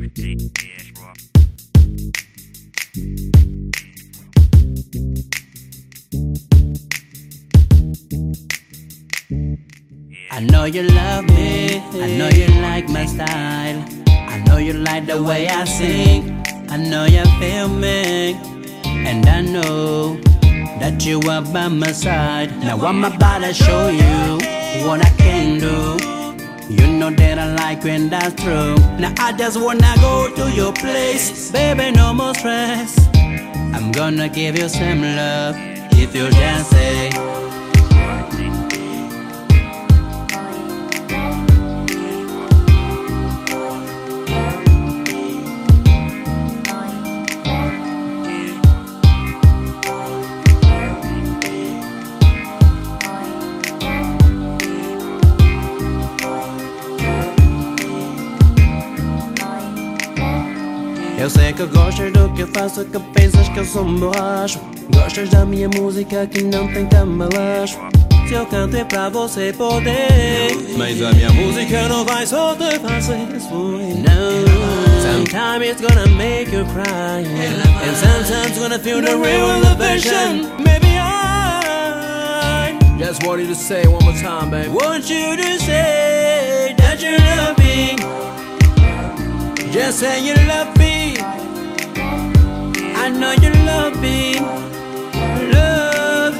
I know you love me, I know you like my style, I know you like the way I sing, I know you feel me, and I know that you are by my side. Now I'm about to show you what I can do. You know that I like when that's true. Now I just wanna go to your place, baby, no more stress. I'm gonna give you some love if you just say eu sei que gostas do que eu faço, que pensas que eu sou um borracho. Gostas da minha música que não tem cambalacho. Se eu canto é pra você poder, mas a minha música não vai só te fazer sorrir. No, sometimes it's gonna make you cry, and sometimes gonna feel the real elevation. Maybe I just want you to say it one more time, baby. Want you to say that you love me. Just say you love me. I know you love me. Love.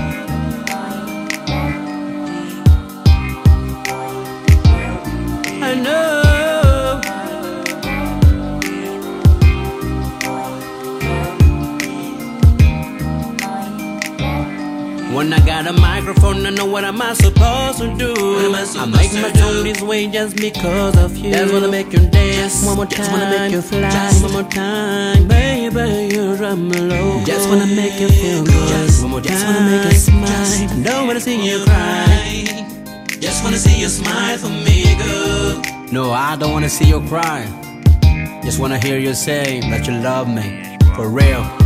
I know. When I got a microphone, I know what am I supposed to do. I make my tone this way just because of you. Just wanna make you dance one more time. Just wanna make you fly one more time. Baby, you drive me low. Just wanna make you feel good. Just one more time. Just wanna make you smile. I don't wanna see you cry. Just wanna see you smile for me, girl. No, I don't wanna see you cry. Just wanna hear you say that you love me for real.